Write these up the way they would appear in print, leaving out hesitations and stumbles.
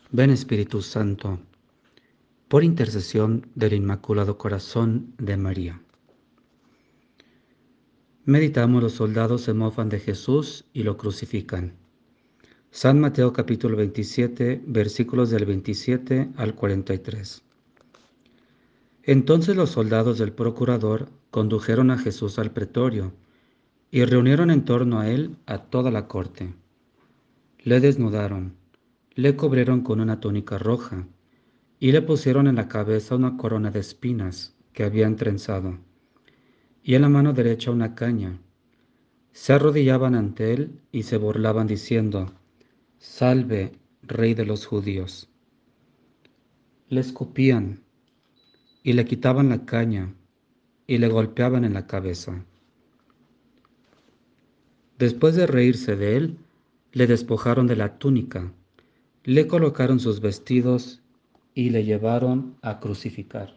Ven Espíritu Santo, por intercesión del Inmaculado Corazón de María. Meditamos: los soldados se mofan de Jesús y lo crucifican. San Mateo capítulo 27, versículos del 27 al 43. Entonces los soldados del procurador condujeron a Jesús al pretorio y reunieron en torno a él a toda la corte. Le desnudaron, le cubrieron con una túnica roja y le pusieron en la cabeza una corona de espinas que habían trenzado, y en la mano derecha una caña. Se arrodillaban ante él y se burlaban diciendo: Salve, Rey de los judíos. Le escupían y le quitaban la caña y le golpeaban en la cabeza. Después de reírse de él, le despojaron de la túnica, le colocaron sus vestidos y le llevaron a crucificar.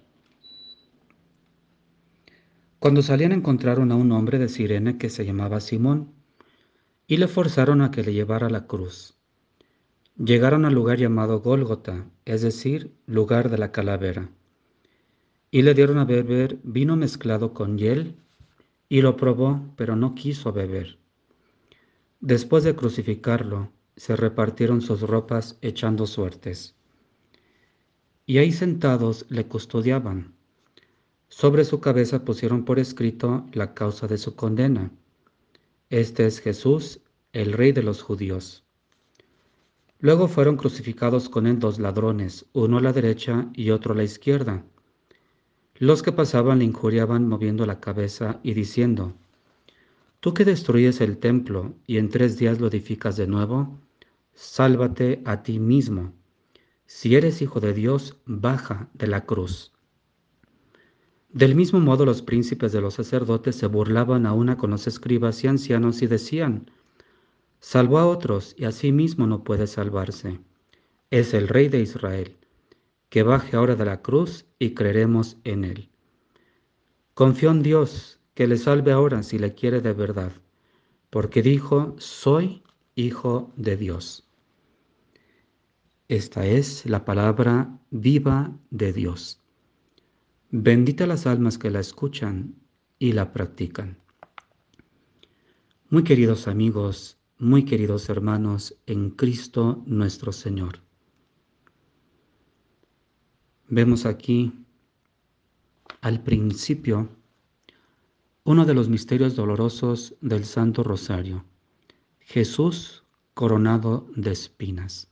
Cuando salían encontraron a un hombre de Cirene que se llamaba Simón, y le forzaron a que le llevara la cruz. Llegaron al lugar llamado Gólgota, es decir, lugar de la calavera, y le dieron a beber vino mezclado con hiel, y lo probó, pero no quiso beber. Después de crucificarlo, se repartieron sus ropas echando suertes. Y ahí sentados le custodiaban. Sobre su cabeza pusieron por escrito la causa de su condena: Este es Jesús, el Rey de los judíos. Luego fueron crucificados con él 2 ladrones, uno a la derecha y otro a la izquierda. Los que pasaban le injuriaban moviendo la cabeza y diciendo: Tú que destruyes el templo y en 3 días lo edificas de nuevo, sálvate a ti mismo. Si eres hijo de Dios, baja de la cruz. Del mismo modo los príncipes de los sacerdotes se burlaban a una con los escribas y ancianos y decían: Salvó a otros y a sí mismo no puede salvarse. Es el Rey de Israel. Que baje ahora de la cruz y creeremos en él. Confió en Dios, que le salve ahora si le quiere de verdad, porque dijo: Soy hijo de Dios. Esta es la palabra viva de Dios. Bendita las almas que la escuchan y la practican. Muy queridos amigos, muy queridos hermanos en Cristo nuestro Señor. Vemos aquí al principio uno de los misterios dolorosos del Santo Rosario: Jesús coronado de espinas.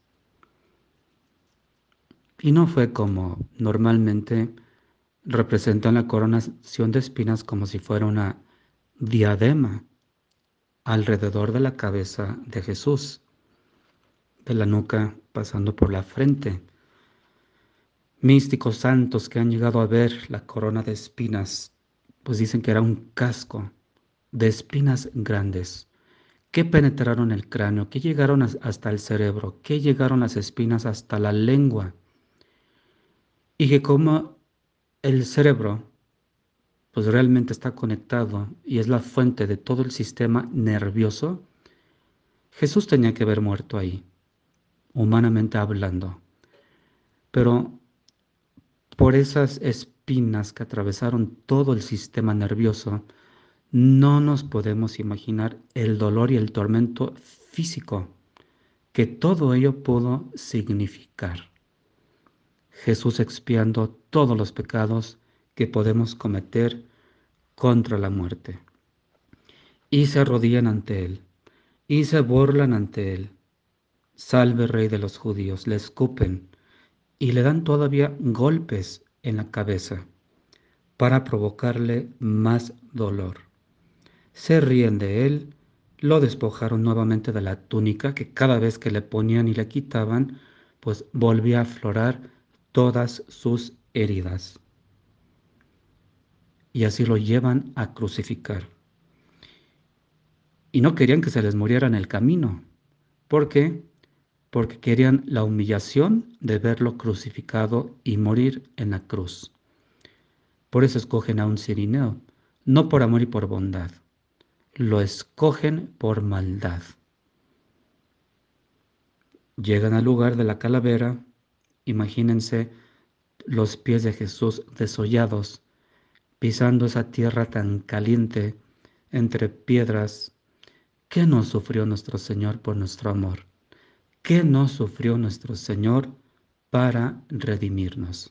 Y no fue como normalmente representan la coronación de espinas, como si fuera una diadema alrededor de la cabeza de Jesús, de la nuca pasando por la frente. Místicos santos que han llegado a ver la corona de espinas, pues dicen que era un casco de espinas grandes, que penetraron el cráneo, que llegaron hasta el cerebro, que llegaron las espinas hasta la lengua, y que como el cerebro pues realmente está conectado y es la fuente de todo el sistema nervioso, Jesús tenía que haber muerto ahí, humanamente hablando. Pero por esas espinas que atravesaron todo el sistema nervioso, no nos podemos imaginar el dolor y el tormento físico que todo ello pudo significar. Jesús expiando todos los pecados que podemos cometer contra la muerte. Y se arrodillan ante él, y se burlan ante él. Salve, Rey de los judíos, le escupen, y le dan todavía golpes en la cabeza para provocarle más dolor. Se ríen de él, lo despojaron nuevamente de la túnica, que cada vez que le ponían y le quitaban, pues volvía a aflorar todas sus heridas. Y así lo llevan a crucificar. Y no querían que se les muriera en el camino. ¿Por qué? Porque querían la humillación de verlo crucificado y morir en la cruz. Por eso escogen a un cirineo, no por amor y por bondad. Lo escogen por maldad. Llegan al lugar de la calavera Imagínense los pies de Jesús desollados, pisando esa tierra tan caliente entre piedras. ¿Qué no sufrió nuestro Señor por nuestro amor? ¿Qué no sufrió nuestro Señor para redimirnos?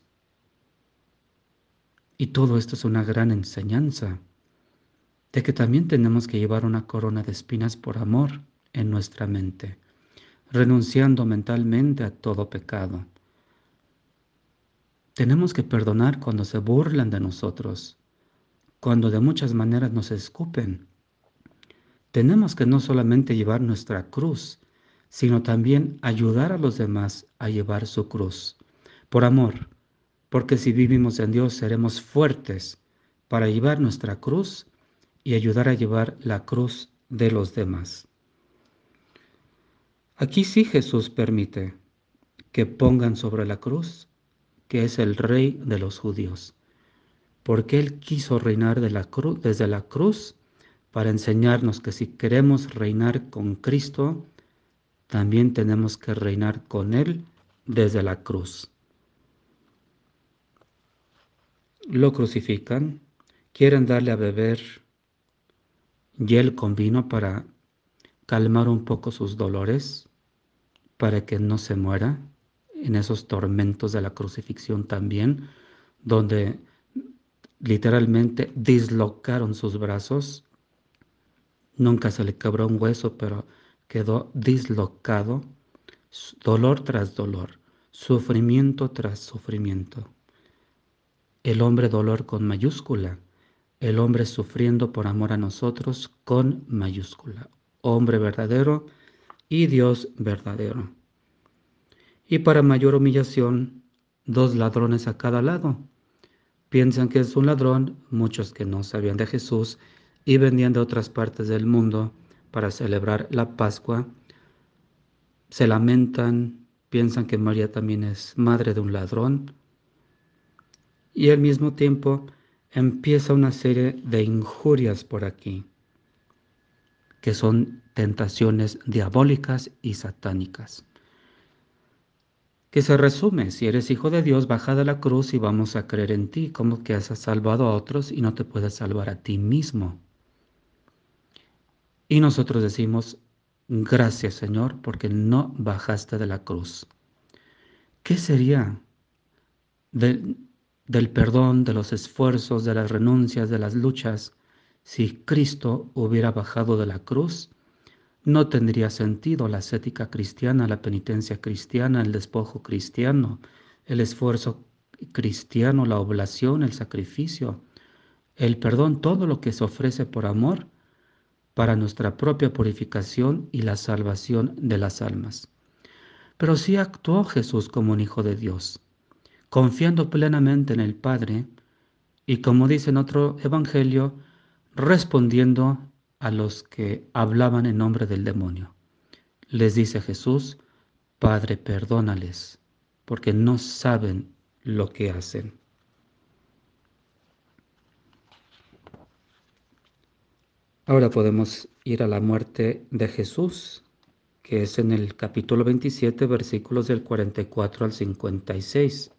Y todo esto es una gran enseñanza de que también tenemos que llevar una corona de espinas por amor en nuestra mente, renunciando mentalmente a todo pecado. Tenemos que perdonar cuando se burlan de nosotros, cuando de muchas maneras nos escupen. Tenemos que no solamente llevar nuestra cruz, sino también ayudar a los demás a llevar su cruz, por amor, porque si vivimos en Dios seremos fuertes para llevar nuestra cruz y ayudar a llevar la cruz de los demás. Aquí sí Jesús permite que pongan sobre la cruz que es el Rey de los judíos, porque Él quiso reinar desde la cruz para enseñarnos que si queremos reinar con Cristo, también tenemos que reinar con Él desde la cruz. Lo crucifican, quieren darle a beber hiel con vino para calmar un poco sus dolores, para que no se muera en esos tormentos de la crucifixión también, donde literalmente dislocaron sus brazos. Nunca se le quebró un hueso, pero quedó dislocado, dolor tras dolor, sufrimiento tras sufrimiento. El hombre dolor con mayúscula, el hombre sufriendo por amor a nosotros con mayúscula. Hombre verdadero y Dios verdadero. Y para mayor humillación, 2 ladrones a cada lado. Piensan que es un ladrón, muchos que no sabían de Jesús y venían de otras partes del mundo para celebrar la Pascua, se lamentan, piensan que María también es madre de un ladrón y al mismo tiempo empieza una serie de injurias por aquí, que son tentaciones diabólicas y satánicas. Que se resume, si eres hijo de Dios, baja de la cruz y vamos a creer en ti, como que has salvado a otros y no te puedes salvar a ti mismo. Y nosotros decimos, gracias Señor, porque no bajaste de la cruz. ¿Qué sería del perdón, de los esfuerzos, de las renuncias, de las luchas, si Cristo hubiera bajado de la cruz? No tendría sentido la ascética cristiana, la penitencia cristiana, el despojo cristiano, el esfuerzo cristiano, la oblación, el sacrificio, el perdón, todo lo que se ofrece por amor para nuestra propia purificación y la salvación de las almas. Pero sí actuó Jesús como un hijo de Dios, confiando plenamente en el Padre y, como dice en otro evangelio, respondiendo a los que hablaban en nombre del demonio. Les dice Jesús, Padre, perdónales, porque no saben lo que hacen. Ahora podemos ir a la muerte de Jesús, que es en el capítulo 27, versículos del 44 al 56.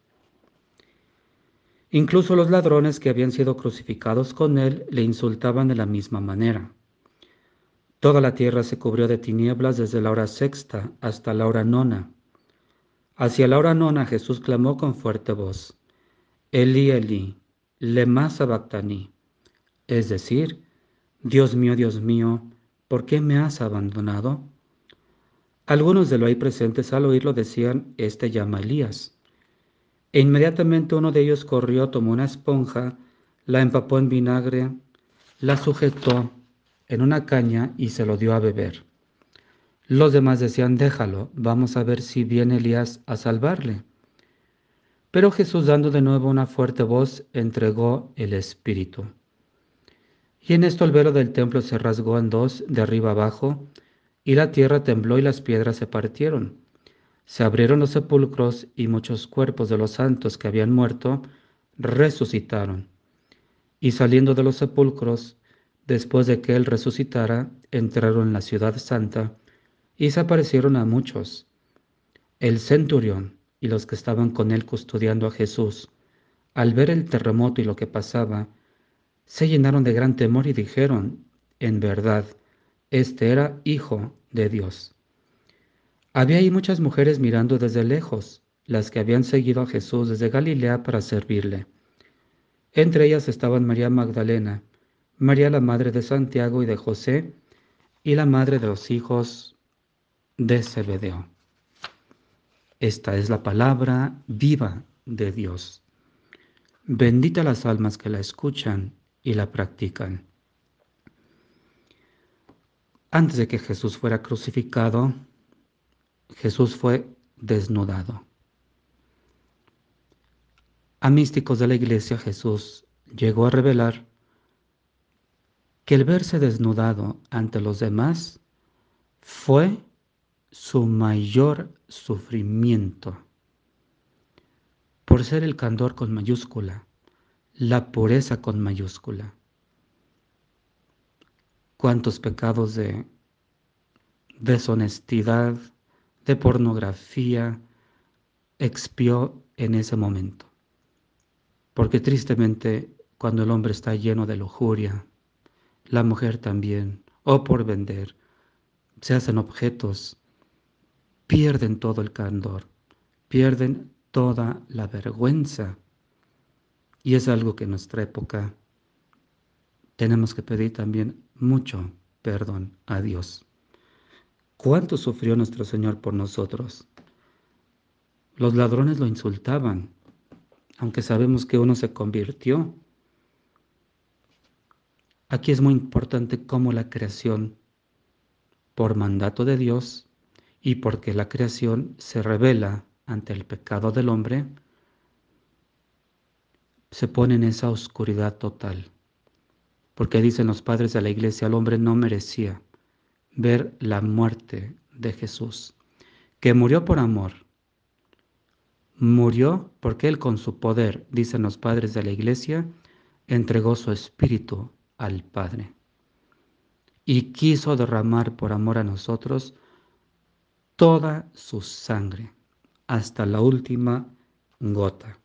Incluso los ladrones que habían sido crucificados con él le insultaban de la misma manera. Toda la tierra se cubrió de tinieblas desde la hora sexta hasta la hora nona. Hacia la hora nona Jesús clamó con fuerte voz, Elí, Elí, lema sabactani, es decir, Dios mío, ¿por qué me has abandonado? Algunos de los ahí presentes al oírlo decían, este llama a Elías. E inmediatamente uno de ellos corrió, tomó una esponja, la empapó en vinagre, la sujetó en una caña y se lo dio a beber. Los demás decían, déjalo, vamos a ver si viene Elías a salvarle. Pero Jesús, dando de nuevo una fuerte voz, entregó el Espíritu. Y en esto el velo del templo se rasgó en dos, de arriba abajo, y la tierra tembló y las piedras se partieron. Se abrieron los sepulcros y muchos cuerpos de los santos que habían muerto resucitaron. Y saliendo de los sepulcros, después de que él resucitara, entraron en la ciudad santa y se aparecieron a muchos. El centurión, y los que estaban con él custodiando a Jesús, al ver el terremoto y lo que pasaba, se llenaron de gran temor y dijeron, en verdad, este era Hijo de Dios. Había ahí muchas mujeres mirando desde lejos, las que habían seguido a Jesús desde Galilea para servirle. Entre ellas estaban María Magdalena, María la madre de Santiago y de José, y la madre de los hijos de Zebedeo. Esta es la palabra viva de Dios. Bendita las almas que la escuchan y la practican. Antes de que Jesús fuera crucificado, Jesús fue desnudado. A místicos de la Iglesia Jesús llegó a revelar que el verse desnudado ante los demás fue su mayor sufrimiento, por ser el candor con mayúscula, la pureza con mayúscula. Cuántos pecados de deshonestidad, de pornografía, expió en ese momento. Porque tristemente, cuando el hombre está lleno de lujuria, la mujer también, o por vender, se hacen objetos, pierden todo el candor, pierden toda la vergüenza. Y es algo que en nuestra época tenemos que pedir también mucho perdón a Dios. ¿Cuánto sufrió nuestro Señor por nosotros? Los ladrones lo insultaban, aunque sabemos que uno se convirtió. Aquí es muy importante cómo la creación, por mandato de Dios y porque la creación se revela ante el pecado del hombre, se pone en esa oscuridad total. Porque dicen los padres de la iglesia, el hombre no merecía ver la muerte de Jesús, que murió por amor. Murió porque Él con su poder, dicen los padres de la iglesia, entregó su espíritu al Padre y quiso derramar por amor a nosotros toda su sangre hasta la última gota.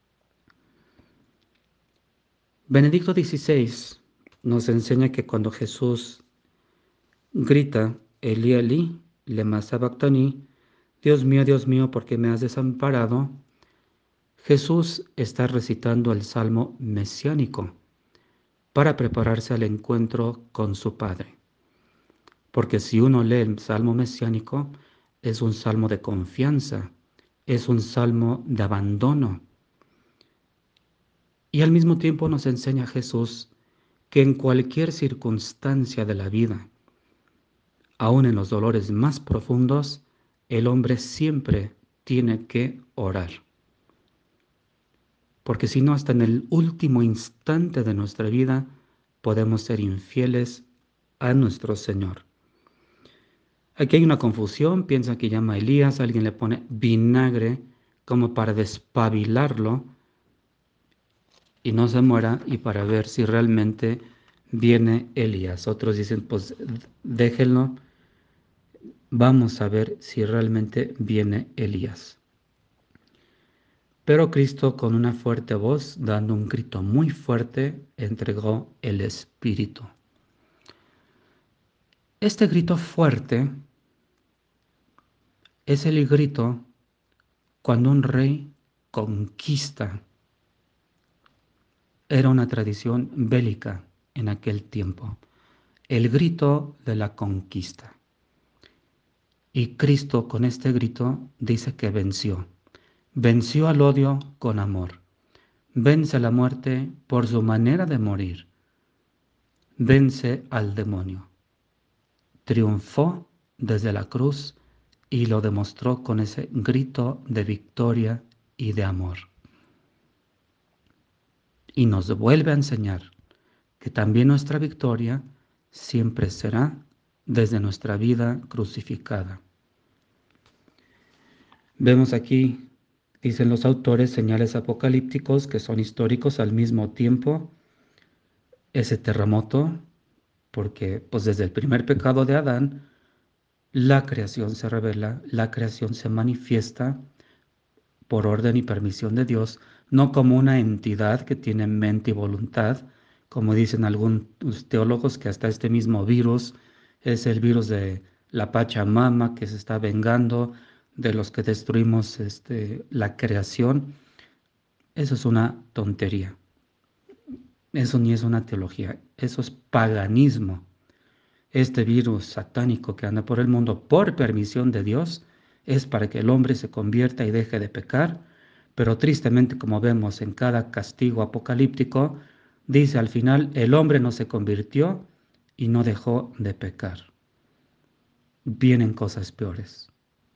Benedicto XVI nos enseña que cuando Jesús grita, Elí, Elí, lema sabactani, Dios mío, ¿por qué me has desamparado?, Jesús está recitando el Salmo mesiánico para prepararse al encuentro con su Padre. Porque si uno lee el Salmo mesiánico, es un salmo de confianza, es un salmo de abandono. Y al mismo tiempo nos enseña Jesús que en cualquier circunstancia de la vida, aun en los dolores más profundos, el hombre siempre tiene que orar. Porque si no, hasta en el último instante de nuestra vida podemos ser infieles a nuestro Señor. Aquí hay una confusión, piensa que llama a Elías, alguien le pone vinagre como para despabilarlo y no se muera y para ver si realmente viene Elías. Otros dicen, pues déjenlo, vamos a ver si realmente viene Elías. Pero Cristo, con una fuerte voz, dando un grito muy fuerte, entregó el Espíritu. Este grito fuerte es el grito cuando un rey conquista. Era una tradición bélica en aquel tiempo, el grito de la conquista. Y Cristo con este grito dice que venció. Venció al odio con amor. Vence la muerte por su manera de morir. Vence al demonio. Triunfó desde la cruz y lo demostró con ese grito de victoria y de amor. Y nos vuelve a enseñar que también nuestra victoria siempre será desde nuestra vida crucificada. Vemos aquí, dicen los autores, señales apocalípticos que son históricos al mismo tiempo. Ese terremoto, porque pues desde el primer pecado de Adán, la creación se revela, la creación se manifiesta por orden y permisión de Dios, no como una entidad que tiene mente y voluntad, como dicen algunos teólogos que hasta este mismo virus es el virus de la Pachamama que se está vengando de los que destruimos la creación. Eso es una tontería. Eso ni es una teología, eso es paganismo. Este virus satánico que anda por el mundo por permisión de Dios es para que el hombre se convierta y deje de pecar, pero tristemente, como vemos en cada castigo apocalíptico, dice al final, el hombre no se convirtió y no dejó de pecar. Vienen cosas peores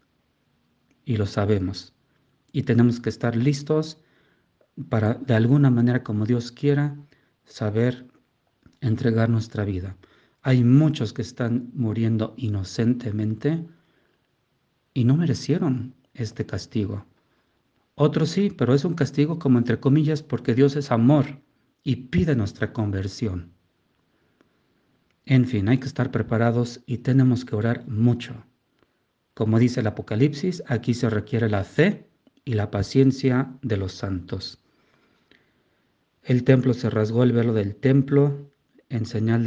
y lo sabemos y tenemos que estar listos para, de alguna manera como Dios quiera, saber entregar nuestra vida. Hay muchos que están muriendo inocentemente y no merecieron este castigo. Otros sí, pero es un castigo como entre comillas porque Dios es amor y pide nuestra conversión. En fin, hay que estar preparados y tenemos que orar mucho. Como dice el Apocalipsis, aquí se requiere la fe y la paciencia de los santos. El templo se rasgó, el velo del templo en señal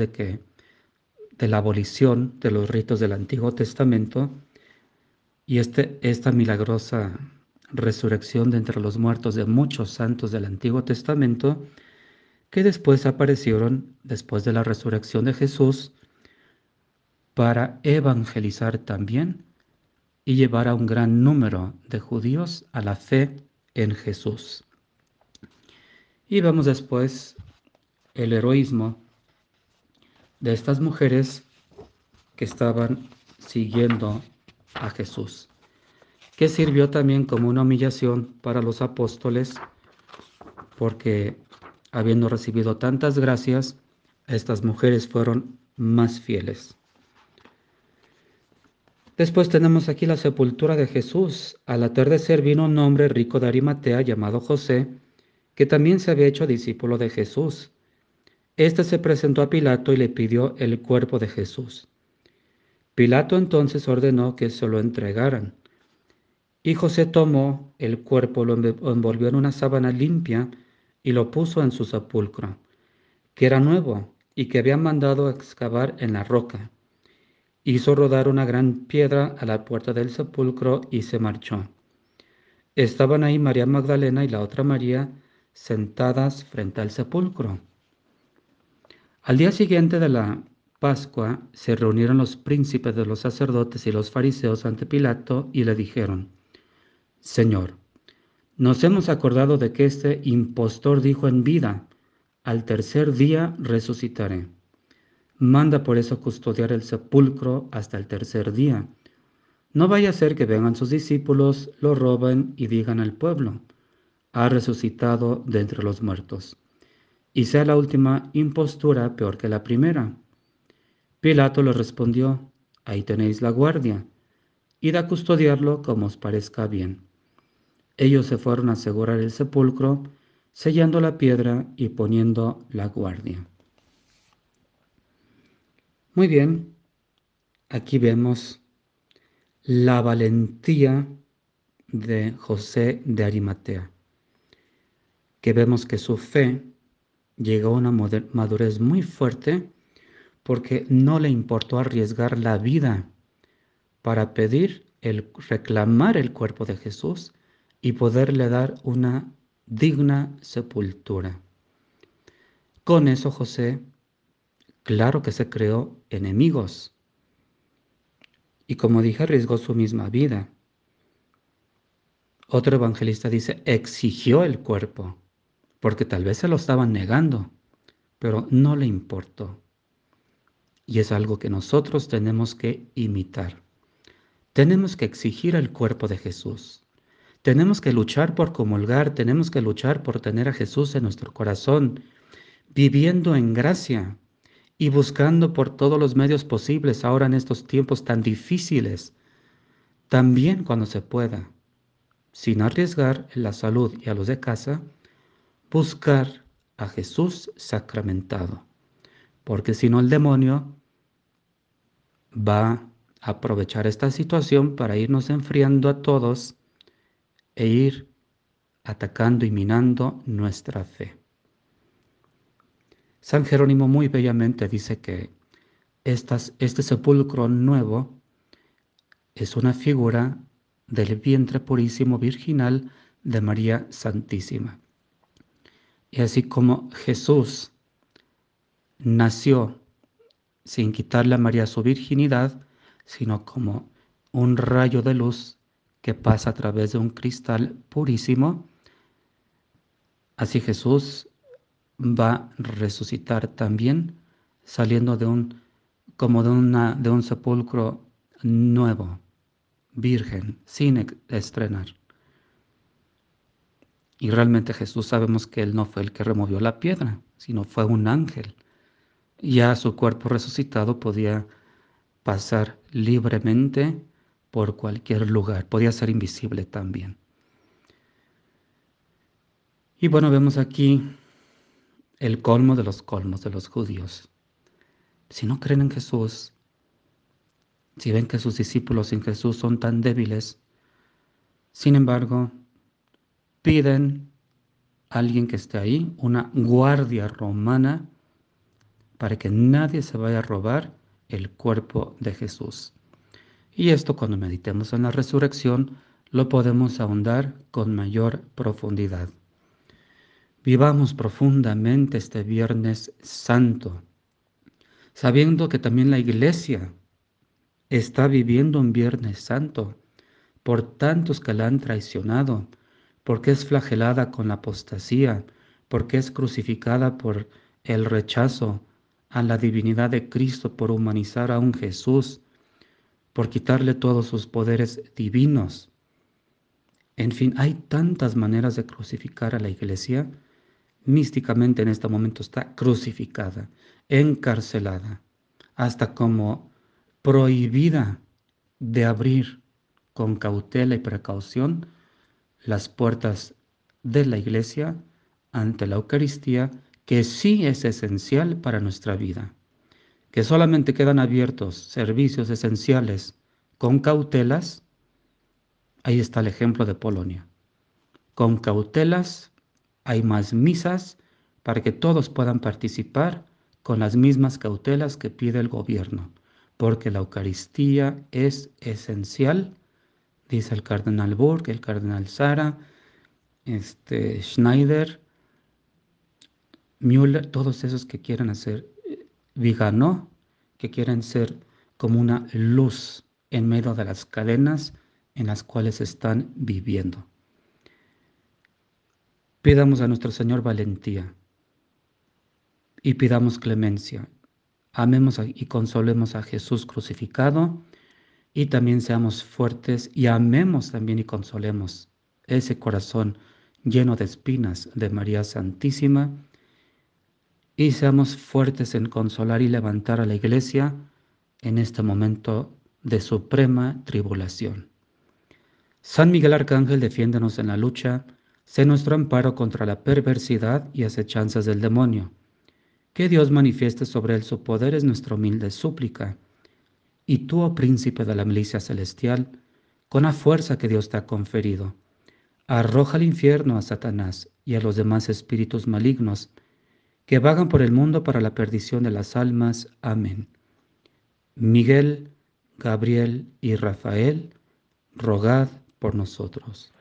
de la abolición de los ritos del Antiguo Testamento y esta milagrosa resurrección de entre los muertos de muchos santos del Antiguo Testamento que después aparecieron después de la resurrección de Jesús para evangelizar también y llevar a un gran número de judíos a la fe en Jesús. Y vemos después el heroísmo de estas mujeres que estaban siguiendo a Jesús, que sirvió también como una humillación para los apóstoles, porque habiendo recibido tantas gracias, estas mujeres fueron más fieles. Después tenemos aquí la sepultura de Jesús. Al atardecer vino un hombre rico de Arimatea llamado José, que también se había hecho discípulo de Jesús. Este se presentó a Pilato y le pidió el cuerpo de Jesús. Pilato entonces ordenó que se lo entregaran. Y José tomó el cuerpo, lo envolvió en una sábana limpia y lo puso en su sepulcro, que era nuevo y que había mandado excavar en la roca. Hizo rodar una gran piedra a la puerta del sepulcro y se marchó. Estaban ahí María Magdalena y la otra María sentadas frente al sepulcro. Al día siguiente de la Pascua se reunieron los príncipes de los sacerdotes y los fariseos ante Pilato y le dijeron: Señor, nos hemos acordado de que este impostor dijo en vida: al tercer día resucitaré. Manda por eso custodiar el sepulcro hasta el tercer día. No vaya a ser que vengan sus discípulos, lo roben y digan al pueblo: ha resucitado de entre los muertos, y sea la última impostura peor que la primera. Pilato le respondió: ahí tenéis la guardia, id a custodiarlo como os parezca bien. Ellos se fueron a asegurar el sepulcro, sellando la piedra y poniendo la guardia. Muy bien, aquí vemos la valentía de José de Arimatea, que vemos que su fe llegó a una madurez muy fuerte porque no le importó arriesgar la vida para reclamar el cuerpo de Jesús y poderle dar una digna sepultura. Con eso José, claro que se creó enemigos y, como dije, arriesgó su misma vida. Otro evangelista dice, exigió el cuerpo, porque tal vez se lo estaban negando, pero no le importó. Y es algo que nosotros tenemos que imitar. Tenemos que exigir el cuerpo de Jesús. Tenemos que luchar por comulgar, tenemos que luchar por tener a Jesús en nuestro corazón, viviendo en gracia y buscando por todos los medios posibles ahora en estos tiempos tan difíciles, también cuando se pueda, sin arriesgar la salud y a los de casa, buscar a Jesús sacramentado, porque si no el demonio va a aprovechar esta situación para irnos enfriando a todos e ir atacando y minando nuestra fe. San Jerónimo muy bellamente dice que este sepulcro nuevo es una figura del vientre purísimo virginal de María Santísima. Y así como Jesús nació sin quitarle a María su virginidad, sino como un rayo de luz que pasa a través de un cristal purísimo, así Jesús va a resucitar también saliendo como de un sepulcro nuevo, virgen, sin estrenar. Y realmente Jesús sabemos que Él no fue el que removió la piedra, sino fue un ángel. Ya su cuerpo resucitado podía pasar libremente por cualquier lugar, podía ser invisible también. Y bueno, vemos aquí el colmo de los colmos de los judíos. Si no creen en Jesús, si ven que sus discípulos sin Jesús son tan débiles, sin embargo, piden a alguien que esté ahí, una guardia romana, para que nadie se vaya a robar el cuerpo de Jesús. Y esto, cuando meditemos en la resurrección, lo podemos ahondar con mayor profundidad. Vivamos profundamente este Viernes Santo, sabiendo que también la Iglesia está viviendo un Viernes Santo por tantos que la han traicionado, porque es flagelada con la apostasía, porque es crucificada por el rechazo a la divinidad de Cristo, por humanizar a un Jesús, por quitarle todos sus poderes divinos. En fin, hay tantas maneras de crucificar a la Iglesia. Místicamente en este momento está crucificada, encarcelada, hasta como prohibida de abrir con cautela y precaución las puertas de la Iglesia ante la Eucaristía, que sí es esencial para nuestra vida, que solamente quedan abiertos servicios esenciales con cautelas. Ahí está el ejemplo de Polonia. Con cautelas hay más misas para que todos puedan participar con las mismas cautelas que pide el gobierno, porque la Eucaristía es esencial, dice el cardenal Burke, el cardenal Sara, Schneider, Müller, todos esos que quieren hacer Viganó, que quieren ser como una luz en medio de las cadenas en las cuales están viviendo. Pidamos a nuestro Señor valentía y pidamos clemencia. Amemos y consolemos a Jesús crucificado y también seamos fuertes y amemos también y consolemos ese corazón lleno de espinas de María Santísima y seamos fuertes en consolar y levantar a la Iglesia en este momento de suprema tribulación. San Miguel Arcángel, defiéndonos en la lucha, sé nuestro amparo contra la perversidad y acechanzas del demonio. Que Dios manifieste sobre él su poder es nuestra humilde súplica. Y tú, oh príncipe de la milicia celestial, con la fuerza que Dios te ha conferido, arroja al infierno a Satanás y a los demás espíritus malignos que vagan por el mundo para la perdición de las almas. Amén. Miguel, Gabriel y Rafael, rogad por nosotros.